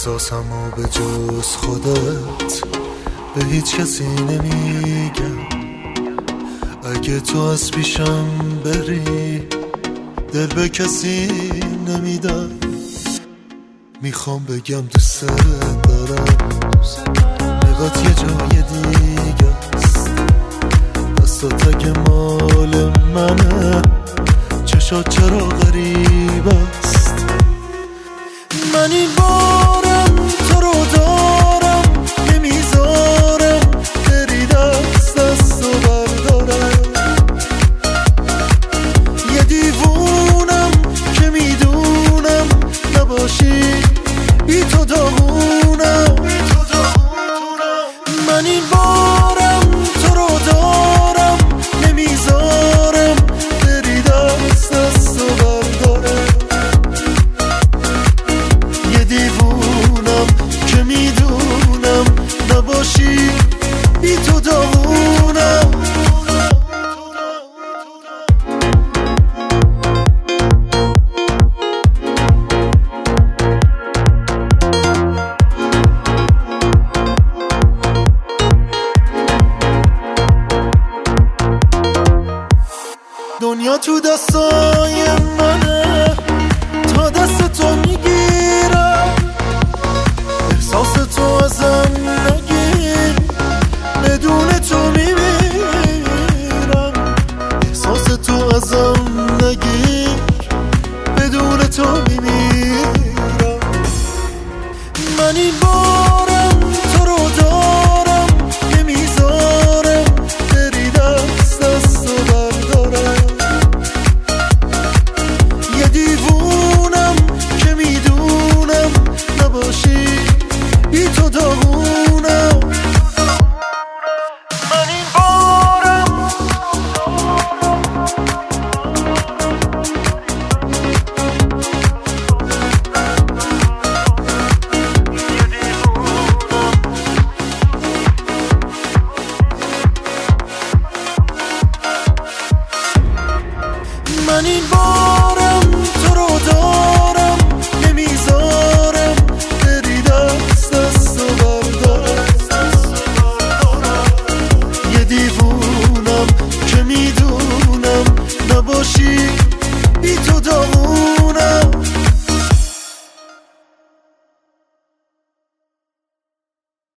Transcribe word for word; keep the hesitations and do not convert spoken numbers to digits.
احساسمو به جز خودت به هیچ کسی نمیگم. اگه تو از پیشم بری دل به کسی نمیدم. میخوام بگم دوست دارم، نگات یه جای دیگه است. دستات اگه مال منه چشات چرا غریب است. من این بارم تو رو دارم، نمیذارم بری دست دست و بردارم. یه دیوونم که میدونم نباشی بی تو داغونم. من این بارم تو رو دارم، نمیذارم بری دست دست و بردارم. یه دیوونم که میدونم نباشی بی تو داغونم. دنیا تو دستای منه، تا دست تو میگیرم. احساس تو ازم نگیر، بدون تو میمیرم. احساس تو ازم نگیر، بدون تو میمیرم. من این با